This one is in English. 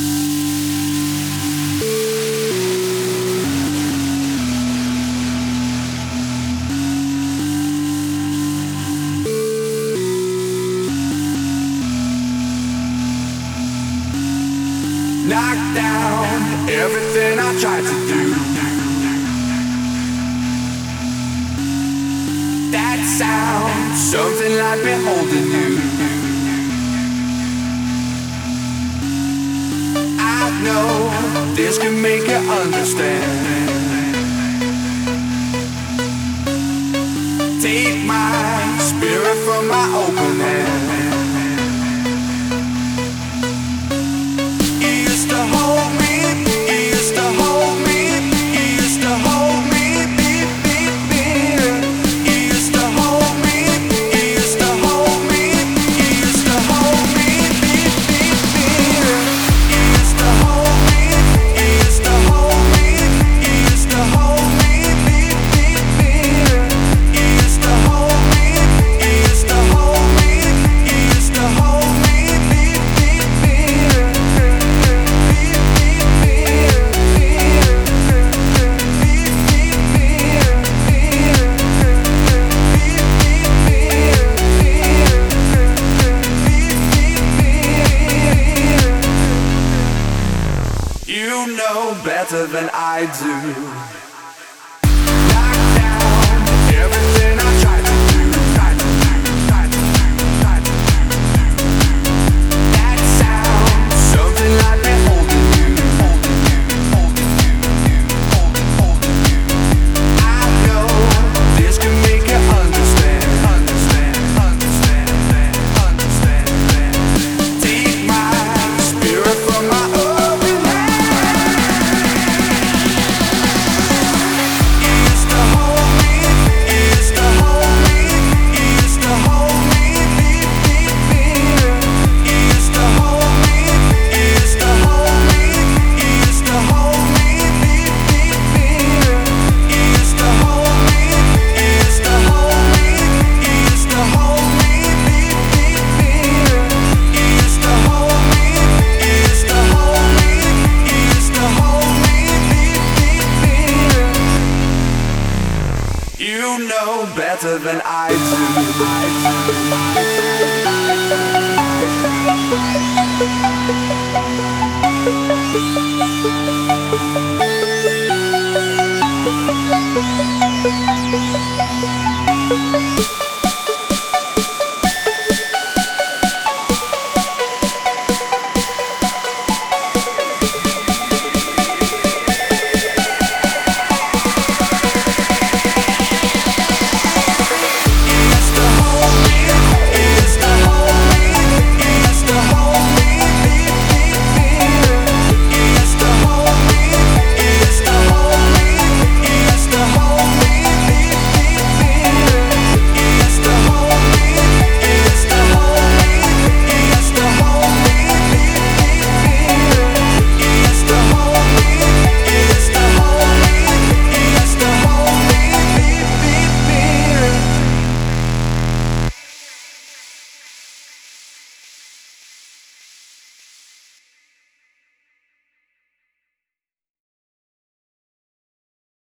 Knock down everything I tried to do. That sound, something like me holding you. I know this can make you understand. Take my spirit from my open hand. You know better than I do. Knock down everything I tried to do. That sound, something like me holding you. I know this can make you understand. Take my spirit from my open hand. You know better than I do.